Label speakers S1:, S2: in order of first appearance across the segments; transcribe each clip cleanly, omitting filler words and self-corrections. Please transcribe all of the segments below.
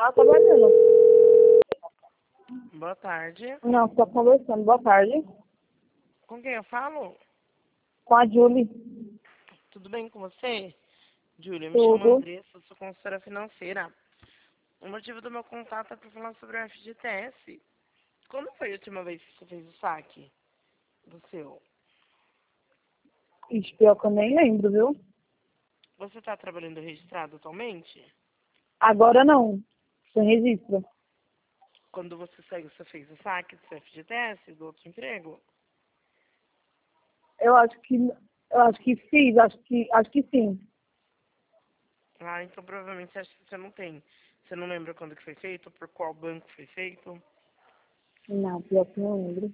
S1: Ela tá trabalhando.
S2: Boa tarde.
S1: Não, tô conversando. Boa tarde.
S2: Com quem eu falo?
S1: Com a Julie.
S2: Tudo bem com você? Júlia, me chamo
S1: Tudo.
S2: Andressa, sou consultora financeira. O motivo do meu contato é para falar sobre o FGTS. Quando foi a última vez que você fez o saque do seu?
S1: Ixi, pior que eu nem lembro, viu?
S2: Você está trabalhando registrado atualmente?
S1: Agora não. Sem registro.
S2: Quando você saiu, você fez o saque do seu FGTS, do outro emprego?
S1: Eu acho que fiz, acho que sim.
S2: Ah, então provavelmente você acha que você não tem. Você não lembra quando que foi feito, por qual banco foi feito?
S1: Não, pior que não lembro.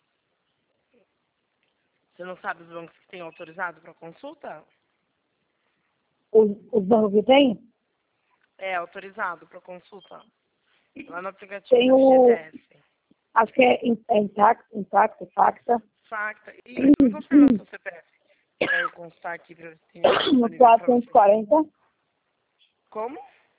S2: Você não sabe os bancos que têm autorizado para consulta?
S1: Os bancos que tem?
S2: É, autorizado para consulta. Lá no aplicativo
S1: Tem
S2: do
S1: o.
S2: FGTS.
S1: Acho que é Intacta, Facta.
S2: Facta. Isso, me confirma seu CPF. Para eu constar aqui para ver se tem
S1: No
S2: disponível para você.
S1: 440,
S2: Como?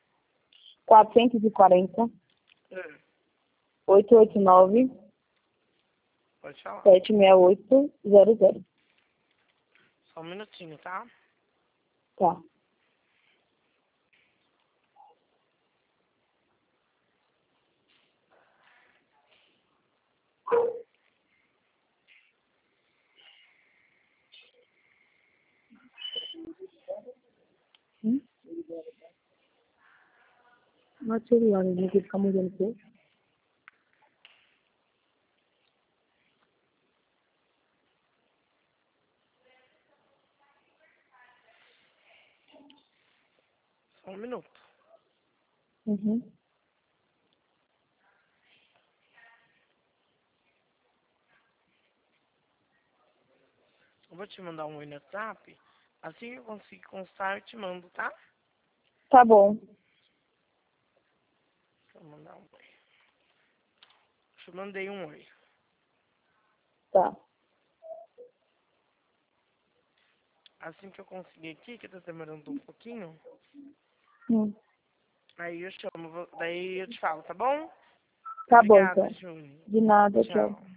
S1: 440,
S2: É,
S1: 889,
S2: pode falar.
S1: 76800.
S2: Só um minutinho, tá?
S1: Tá. Material, né? Que fica mudando tudo.
S2: Só um minuto.
S1: Uhum.
S2: Eu vou te mandar um oi no WhatsApp. Assim que eu conseguir constar, eu te mando, tá?
S1: Tá bom.
S2: Deixa eu mandar um oi. Eu mandei um oi.
S1: Tá.
S2: Assim que eu conseguir aqui, que tá demorando um pouquinho,
S1: Hum.
S2: aí eu chamo, daí eu te falo, tá bom?
S1: Tá bom,
S2: Obrigada,
S1: então.
S2: Júnior.
S1: De nada, tchau.
S2: Tchau.